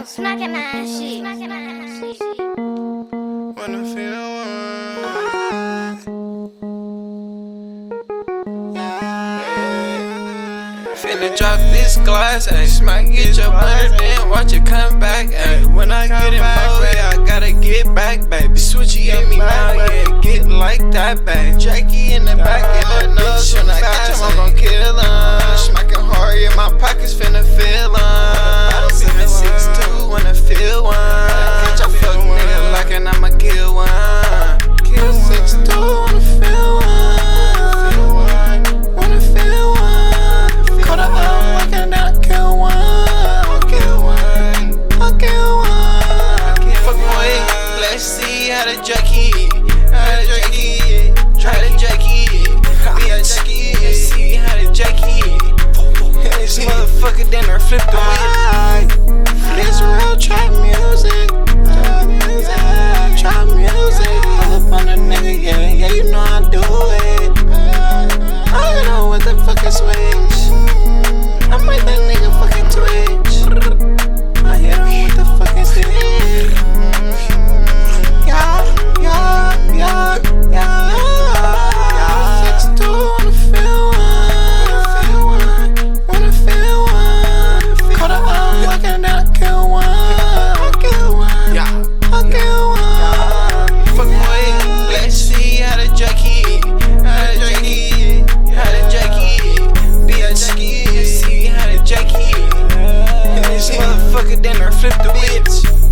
Smacking that shit. Wanna feel finna drop this glass, ayy. Smack, get your butter, then watch it come back, ayy. When I get in my way, I gotta get back, baby. Switchy at me now, yeah, get like that, baby. Jackie in the back, and the bitch when I catch him, I'm gon' kill him. Smacking hard, yeah, my pockets finna fill him. 762, wanna feel one. Catch a fuck nigga like and I'ma kill one. Kill 62, wanna feel one. Wanna feel one. Call the up, I cannot kill one. I'll kill one. I'll kill one. Fuck away, let's see how the Jackie. How the Jackie. Try the Jackie. Be a Jackie. Let's see how the Jackie. This motherfucker then her flip the wheel. This real trap music. Trap music. Pull up on a nigga, yeah, you know I do it. I don't know what the fuck is switch. I make that nigga fucking twitch. I hit him with the fucking stick. Yeah. 6'2", wanna feel one. Wanna feel one. Call the up, I cannot kill one. I'll kill one. Fuck away, let's see how the Jackie. How the Jackie. Be a Jackie. Let's see how the Jackie. This motherfucker then her flip the bitch.